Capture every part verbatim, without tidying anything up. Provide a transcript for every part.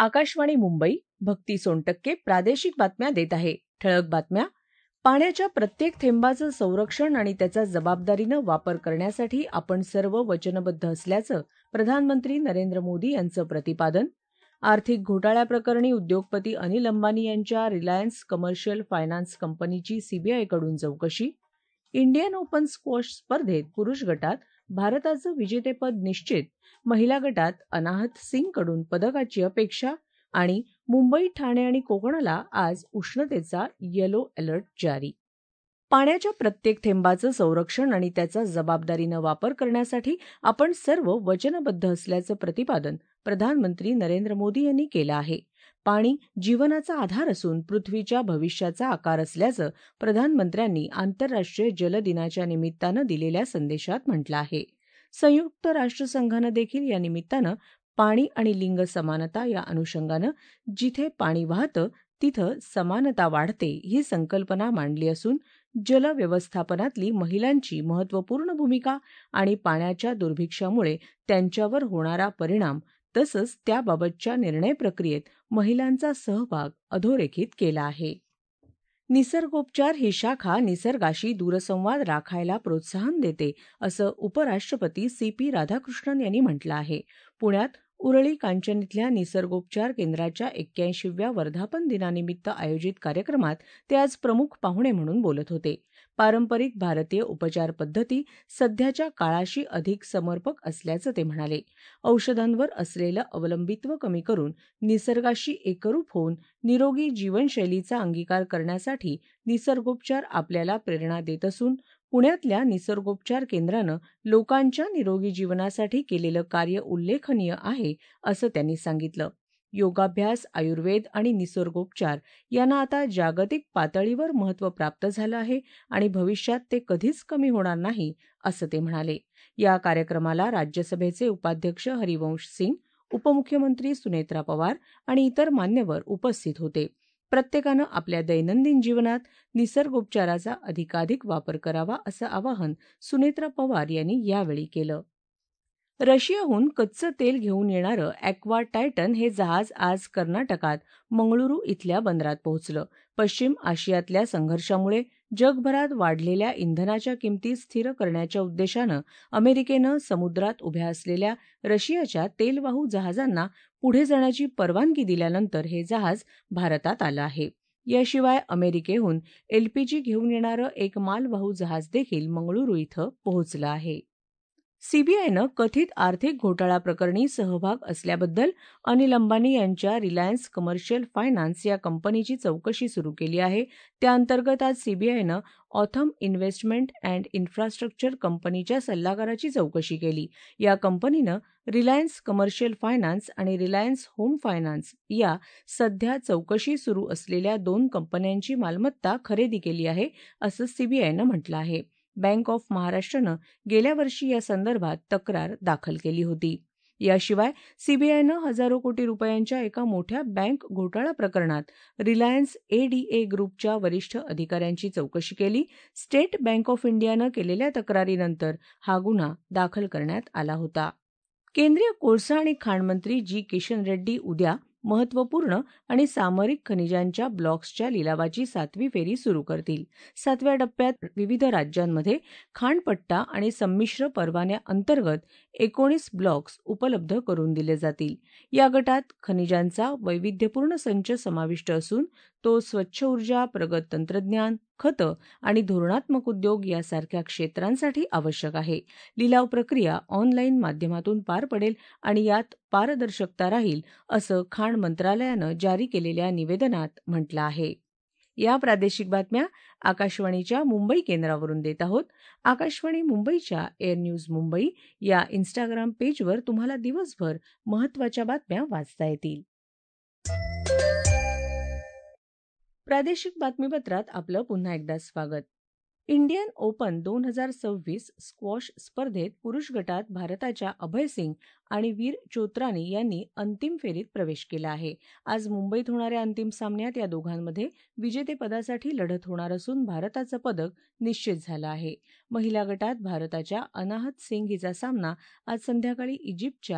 आकाशवाणी मुंबई. भक्ती सोनटक्के प्रादेशिक बातम्या देत आहे. ठळक बातम्या. पाण्याच्या प्रत्येक थेंबाचं संरक्षण आणि त्याचा जबाबदारीनं वापर करण्यासाठी आपण सर्व वचनबद्ध असल्याचं प्रधानमंत्री नरेंद्र मोदी यांचं प्रतिपादन. आर्थिक घोटाळ्याप्रकरणी उद्योगपती अनिल अंबानी यांच्या रिलायन्स कमर्शियल फायनान्स कंपनीची सीबीआयकडून चौकशी. इंडियन ओपन स्क्वॉश स्पर्धेत पुरुष गटात भारताचं विजेतेपद निश्चित. महिला गटात अनाहत सिंगकडून पदकाची अपेक्षा. आणि मुंबई, ठाणे आणि कोकणाला आज उष्णतेचा येलो अलर्ट जारी. पाण्याच्या प्रत्येक थेंबाचं संरक्षण आणि त्याचा जबाबदारीनं वापर करण्यासाठी आपण सर्व वचनबद्ध असल्याचं प्रतिपादन प्रधानमंत्री नरेंद्र मोदी यांनी केलं आहे. पाणी जीवनाचा आधार असून पृथ्वीच्या भविष्याचा आकार असल्याचं प्रधानमंत्र्यांनी आंतरराष्ट्रीय जल दिनाच्या निमित्तानं दिलेल्या संदेशात म्हटलं आहे. संयुक्त राष्ट्रसंघानं देखील या निमित्तानं पाणी आणि लिंग समानता या अनुषंगानं जिथे पाणी वाहतं तिथं समानता वाढते ही संकल्पना मांडली असून जल व्यवस्थापनातली महिलांची महत्त्वपूर्ण भूमिका आणि पाण्याच्या दुर्भिक्षामुळे त्यांच्यावर होणारा परिणाम तसंच त्याबाबतच्या निर्णय प्रक्रियेत महिलांचा सहभाग अधोरेखित केला आहे. निसर्गोपचार ही शाखा निसर्गाशी दूरसंवाद राखायला प्रोत्साहन देते असं उपराष्ट्रपती सी पी राधाकृष्णन यांनी म्हटलं आहे. पुण्यात उरळी कांचन इथल्या निसर्गोपचार केंद्राच्या एक्क्याऐंशीव्या वर्धापन दिनानिमित्त आयोजित कार्यक्रमात ते आज प्रमुख पाहुणे म्हणून बोलत होते. पारंपरिक भारतीय उपचार पद्धती सध्याच्या काळाशी अधिक समर्पक असल्याचं ते म्हणाले. औषधांवर असलेलं अवलंबित्व कमी करून निसर्गाशी एकरूप होऊन निरोगी जीवनशैलीचा अंगीकार करण्यासाठी निसर्गोपचार आपल्याला प्रेरणा देत असून पुण्यातल्या निसर्गोपचार केंद्रानं लोकांच्या निरोगी जीवनासाठी केलेलं कार्य उल्लेखनीय आहे असं त्यांनी सांगितलं. योगाभ्यास, आयुर्वेद आणि निसर्गोपचार यांना आता जागतिक पातळीवर महत्त्व प्राप्त झालं आहे आणि भविष्यात ते कधीच कमी होणार नाही असं ते म्हणाले. या कार्यक्रमाला राज्यसभेचे उपाध्यक्ष हरिवंश सिंग, उपमुख्यमंत्री सुनेत्रा पवार आणि इतर मान्यवर उपस्थित होते. प्रत्येकानं आपल्या दैनंदिन जीवनात निसर्गोपचाराचा अधिकाधिक वापर करावा असं आवाहन सुनेत्रा पवार यांनी यावेळी केलं. रशियाहून कच्चं तेल घेऊन येणारं ॲक्वा टायटन हे जहाज आज कर्नाटकात मंगळुरू इथल्या बंदरात पोहोचलं. पश्चिम आशियातल्या संघर्षामुळे जगभरात वाढलेल्या इंधनाच्या किमती स्थिर करण्याच्या उद्देशानं अमेरिकेनं समुद्रात उभ्या असलेल्या रशियाच्या तेलवाहू जहाजांना पुढे जाण्याची परवानगी दिल्यानंतर हे जहाज भारतात आलं आहे. याशिवाय अमेरिकेहून एलपीजी घेऊन येणारं एक मालवाहू जहाज देखील मंगळुरू इथं पोहोचलं आहे. सीबीआयनं कथित आर्थिक घोटाळा प्रकरणी सहभाग असल्याबद्दल अनिल अंबानी यांच्या रिलायन्स कमर्शियल फायनान्स या कंपनीची चौकशी सुरू केली आहे. त्याअंतर्गत आज सीबीआयनं ऑथम इन्व्हेस्टमेंट अँड इन्फ्रास्ट्रक्चर कंपनीच्या सल्लागाराची चौकशी केली. या कंपनीनं रिलायन्स कमर्शियल फायनान्स आणि रिलायन्स होम फायनान्स या सध्या चौकशी सुरू असलेल्या दोन कंपन्यांची मालमत्ता खरेदी केली आहे असं सीबीआयनं म्हटलं आहे. बँक ऑफ महाराष्ट्रनं गेल्या वर्षी या संदर्भात तक्रार दाखल केली होती. याशिवाय सीबीआयनं हजारो कोटी रुपयांच्या एका मोठ्या बँक घोटाळा प्रकरणात रिलायन्स एडीए ग्रुपच्या वरिष्ठ अधिकाऱ्यांची चौकशी केली. स्टेट बँक ऑफ इंडियानं केलेल्या तक्रारीनंतर हा गुन्हा दाखल करण्यात आला होता. केंद्रीय कोळसा आणि खाणमंत्री जी किशन रेड्डी उद्या महत्त्वपूर्ण आणि सामरिक खनिजांच्या ब्लॉक्सच्या लिलावाची सातवी फेरी सुरू करतील. सातव्या टप्प्यात विविध राज्यांमध्ये खाणपट्टा आणि संमिश्र परवान्याअंतर्गत एकोणीस ब्लॉक्स उपलब्ध करून दिले जातील. या गटात खनिजांचा वैविध्यपूर्ण संच समाविष्ट असून तो स्वच्छ ऊर्जा, प्रगत तंत्रज्ञान, खतं आणि धोरणात्मक उद्योग यासारख्या क्षेत्रांसाठी आवश्यक आहे. लिलाव प्रक्रिया ऑनलाईन माध्यमातून पार पडेल आणि यात पारदर्शकता राहील असं खाण मंत्रालयानं जारी केलेल्या निवेदनात म्हटलं आहे. या प्रादेशिक बातम्या आकाशवाणीच्या मुंबई केंद्रावरून देत आहोत. आकाशवाणी मुंबईच्या एअर न्यूज मुंबई या इन्स्टाग्राम पेजवर तुम्हाला दिवसभर महत्त्वाच्या बातम्या वाचता येतील. प्रादेशिक बातमीपत्रात आपलं पुन्हा एकदा स्वागत. इंडियन ओपन दोन हजार सव्वीस स्क्वॉश स्पर्धेत पुरुष गटात भारताच्या अभय सिंग आणि वीर चोत्रानी यांनी अंतिम फेरीत प्रवेश केला आहे. आज मुंबईत होणाऱ्या अंतिम सामन्यात या दोघांमध्ये विजेतेपदासाठी लढत होणार असून भारताचं पदक निश्चित झालं आहे. महिला गटात भारताच्या अनाहत सिंग हिचा सामना आज संध्याकाळी इजिप्तच्या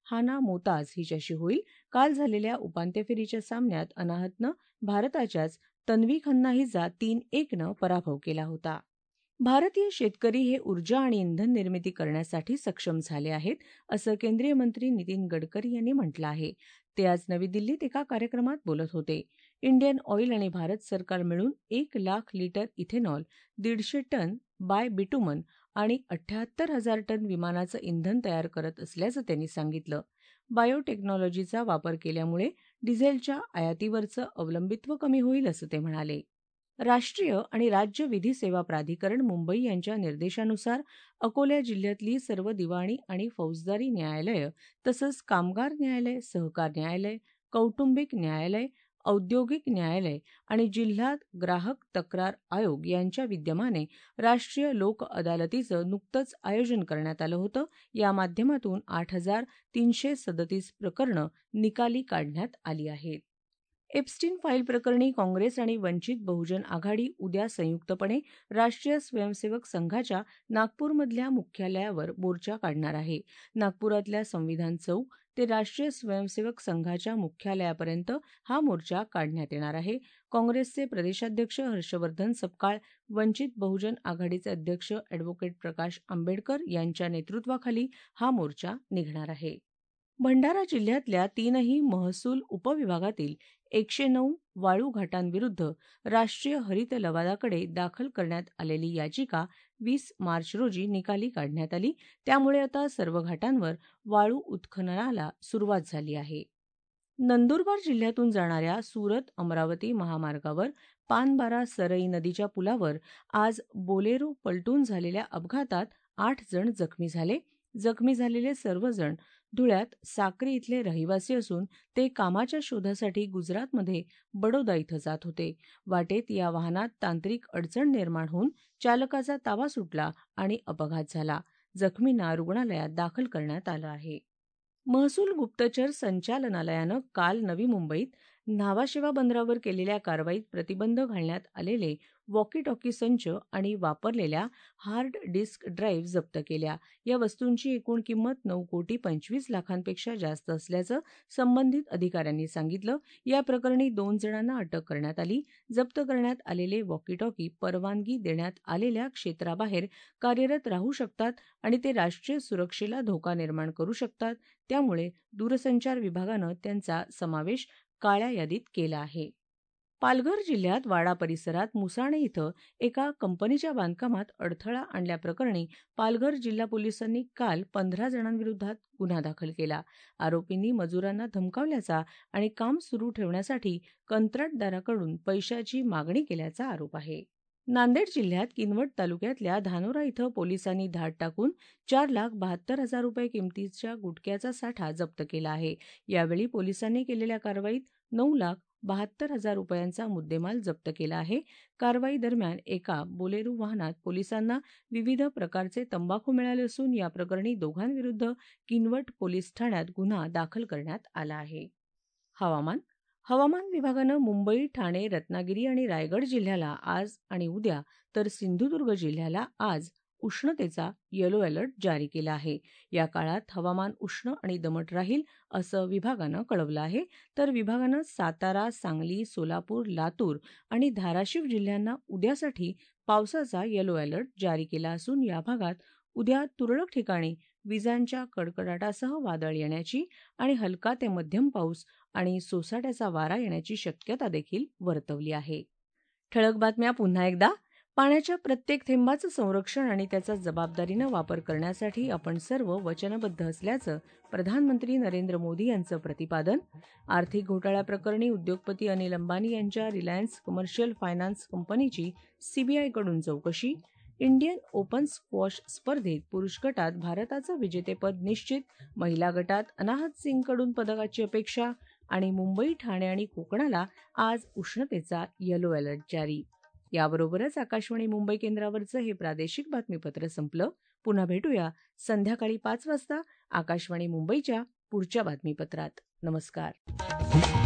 हाना मोताज हिच्याशी होईल. काल झालेल्या उपांत्य फेरीच्या सामन्यात अनाहतनं भारताच्याच तन्वी खन्ना हिचा तीन एकनं पराभव केला होता. भारतीय शेतकरी हे ऊर्जा आणि इंधन निर्मिती करण्यासाठी सक्षम झाले आहेत, असं केंद्रीय मंत्री नितीन गडकरी यांनी म्हटलं आहे. ते आज नवी दिल्लीत एका कार्यक्रमात बोलत होते. इंडियन ऑइल आणि भारत सरकार मिळून एक लाख लिटर इथेनॉल, दीडशे टन बाय बिटुमन आणि अठ्ठ्याहत्तर हजार टन विमानाचं इंधन तयार करत असल्याचं त्यांनी सांगितलं. बायोटेक्नॉलॉजीचा वापर केल्यामुळे डिझेलच्या आयातीवरचं अवलंबित्व कमी होईल, असं ते म्हणाले. राष्ट्रीय आणि राज्य विधी सेवा प्राधिकरण मुंबई यांच्या निर्देशानुसार अकोला जिल्ह्यातली सर्व दिवाणी आणि फौजदारी न्यायालयं तसंच कामगार न्यायालय, सहकार न्यायालय, कौटुंबिक न्यायालय, औद्योगिक न्यायालय आणि जिल्हा ग्राहक तक्रार आयोग यांच्या विद्यमाने राष्ट्रीय लोक अदालतीचं नुकतंच आयोजन करण्यात आलं होतं. या माध्यमातून आठ हजार तीनशे सदतीस प्रकरणं निकाली काढण्यात आली आहेत. एप्स्टीन फाईल प्रकरणी काँग्रेस आणि वंचित बहुजन आघाडी उद्या संयुक्तपणे राष्ट्रीय स्वयंसेवक संघाच्या नागपूरमधल्या मुख्यालयावर मोर्चा काढणार आहे. नागपुरातल्या संविधान चौक ते राष्ट्रीय स्वयंसेवक संघाच्या मुख्यालयापर्यंत हा मोर्चा काढण्यात येणार आहे. काँग्रेसचे प्रदेशाध्यक्ष हर्षवर्धन सपकाळ, वंचित बहुजन आघाडीचे अध्यक्ष अॅडव्होकेट प्रकाश आंबेडकर यांच्या नेतृत्वाखाली हा मोर्चा निघणार आहे. भंडारा जिल्ह्यातल्या तीनही महसूल उपविभागातील एकशे नऊ वाळू घाटांविरुद्ध राष्ट्रीय हरित लवादाकडे दाखल करण्यात आलेली याचिका वीस मार्च रोजी निकाली काढण्यात आली. त्यामुळे आता सर्व घाटांवर वाळू उत्खननाला सुरुवात झाली आहे. नंदुरबार जिल्ह्यातून जाणाऱ्या सुरत अमरावती महामार्गावर पानबारा सरई नदीच्या पुलावर आज बोलेरो पलटून झालेल्या अपघातात आठ जण जखमी झाले. जखमी झालेले सर्वजण धुळ्यात साक्री इथले रहिवासी असून ते कामाच्या शोधासाठी गुजरातमध्ये बडोदा इथं जात होते. वाटेत या वाहनात तांत्रिक अडचण निर्माण होऊन चालकाचा ताबा सुटला आणि अपघात झाला. जखमींना रुग्णालयात दाखल करण्यात आलं आहे. महसूल गुप्तचर संचालनालयानं काल नवी मुंबईत न्हावाशेवा बंदरावर केलेल्या कारवाईत प्रतिबंध घालण्यात आलेले वॉकी टॉकी संच आणि वापरलेल्या हार्ड डिस्क ड्राईव्ह जप्त केल्या. या वस्तूंची एकूण किंमत नऊ कोटी पंचवीस लाखांपेक्षा जास्त असल्याचं संबंधित अधिकाऱ्यांनी सांगितलं. या प्रकरणी दोन जणांना अटक करण्यात आली. जप्त करण्यात आलेले वॉकी टॉकी परवानगी देण्यात आलेल्या क्षेत्राबाहेर कार्यरत राहू शकतात आणि ते राष्ट्रीय सुरक्षेला धोका निर्माण करू शकतात. त्यामुळे दूरसंचार विभागानं त्यांचा समावेश काळ्या यादीत केला आहे. पालघर जिल्ह्यात वाडा परिसरात मुसाणे इथं एका कंपनीच्या बांधकामात अडथळा आणल्याप्रकरणी पालघर जिल्हा पोलिसांनी काल पंधरा जणांविरोधात गुन्हा दाखल केला. आरोपींनी मजुरांना धमकावल्याचा आणि काम सुरू ठेवण्यासाठी कंत्राटदाराकडून पैशाची मागणी केल्याचा आरोप आहे. नांदेड जिल्ह्यात किनवट तालुक्यातल्या धानोरा इथं पोलिसांनी धाड टाकून चार लाख बहात्तर हजार रुपये किमतीच्या गुटख्याचा साठा जप्त केला आहे. यावेळी पोलिसांनी केलेल्या कारवाईत नऊ लाख बहात्तर हजार रुपयांचा मुद्देमाल जप्त केला आहे. कारवाई दरम्यान एका बोलेरो वाहनात पोलिसांना विविध प्रकारचे तंबाखू मिळाले असून या प्रकरणी दोघांविरुद्ध किनवट पोलीस ठाण्यात गुन्हा दाखल करण्यात आला आहे. हवामान हवामान विभागानं मुंबई, ठाणे, रत्नागिरी आणि रायगड जिल्ह्याला आज आणि उद्या तर सिंधुदुर्ग जिल्ह्याला आज उष्णतेचा येलो अलर्ट जारी केला आहे. या काळात हवामान उष्ण आणि दमट राहील असं विभागानं कळवलं आहे. तर विभागानं सातारा, सांगली, सोलापूर, लातूर आणि धाराशिव जिल्ह्यांना उद्यासाठी पावसाचा येलो अलर्ट जारी केला असून या भागात उद्या तुरळक ठिकाणी विजांच्या कडकडाटासह वादळ येण्याची आणि हलका ते मध्यम पाऊस आणि सोसाट्याचा वारा येण्याची शक्यता देखील वर्तवली आहे. ठळक बातम्या पुन्हा एकदा. पाण्याच्या प्रत्येक थेंबाचं संरक्षण आणि त्याचा जबाबदारीनं वापर करण्यासाठी आपण सर्व वचनबद्ध असल्याचं प्रधानमंत्री नरेंद्र मोदी यांचं प्रतिपादन. आर्थिक घोटाळ्याप्रकरणी उद्योगपती अनिल अंबानी यांच्या रिलायन्स कमर्शियल फायनान्स कंपनीची सीबीआयकडून चौकशी. इंडियन ओपन स्क्वॉश स्पर्धेत पुरुष गटात भारताचं विजेतेपद निश्चित. महिला गटात अनाहत सिंगकडून पदकाची अपेक्षा. आणि मुंबई, ठाणे आणि कोकणाला आज उष्णतेचा येलो अलर्ट जारी. याबरोबरच आकाशवाणी मुंबई केंद्रावरचं हे प्रादेशिक बातमीपत्र संपलं. पुन्हा भेटूया संध्याकाळी पाच वाजता आकाशवाणी मुंबईच्या पुढच्या बातमीपत्रात. नमस्कार.